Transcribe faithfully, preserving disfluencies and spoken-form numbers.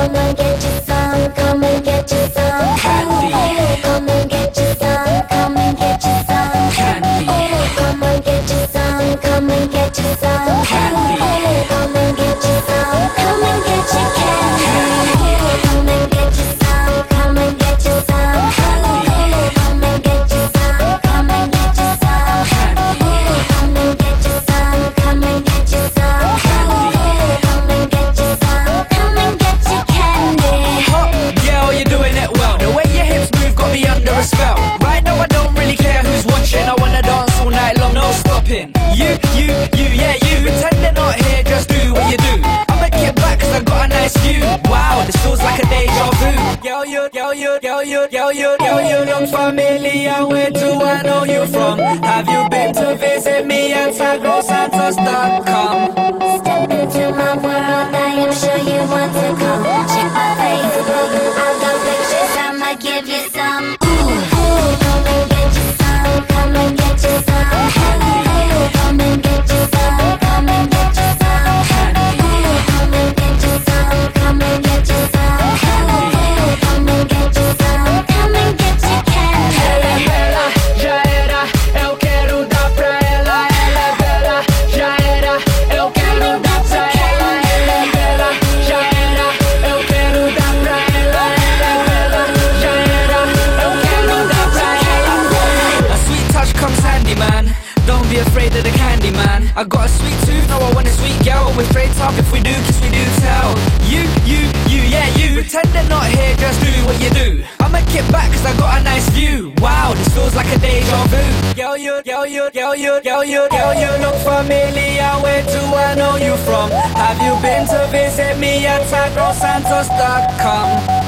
Come and get you some, come and get you some Candy. Come and get you some, come and get you some Candy. Come and get you some, come and get you some Candy. Come and get you some, come and get you candy Come and get you some, come and get you some Candy. Come and get you some, come and get you some Candy. Come and get you some, come and get you some Candy. Come and get you some, come and get you candy Hot girl, you're doing it well. The way your hips move got me under a spell. Right now I don't really care who's watching. I wanna dance all night long, no stopping. You, you, you, yeah you. Pretend they're not here, just do what you do. I'ma get back cause I got a nice view. Wow, this feels like a deja vu. Yo, you, yo, you, yo, you, yo, you, yo, you look familiar. Where do I know you from? Have you been to visit me at Tagro Santos dot com? Step into my world, I am sure you want to come. Check my Facebook, I've got pictures, I'ma give you some. Ooh, ooh, come and get you some, come and get you some. Ooh, come and get you some, come and get you some. Ooh, come and get you some, come and get you some. Ooh, come and get you some, come and get you candy. Ela é bela, já era, eu quero dar pra ela. Ela é bela, já era, eu quero dar pra ela. Ela é bela, já era, eu quero dar pra ela. Ela é bela, já era, eu quero dar pra ela. A sweet touch comes handy, man. Don't be afraid of the candy, man. I got a sweet tooth, no I want a sweet girl. We're straight talk, if we do kiss, we do tell. You, you, you, yeah you. Pretend they're not here, just do what you do. I'ma get back cause I got a nice view. Wow, this feels like a deja vu. Yo, you, yo, you, yo, you, yo, you, yo, you look familiar. Where do I know you from? Have you been to visit me at Tagro Santos dot com?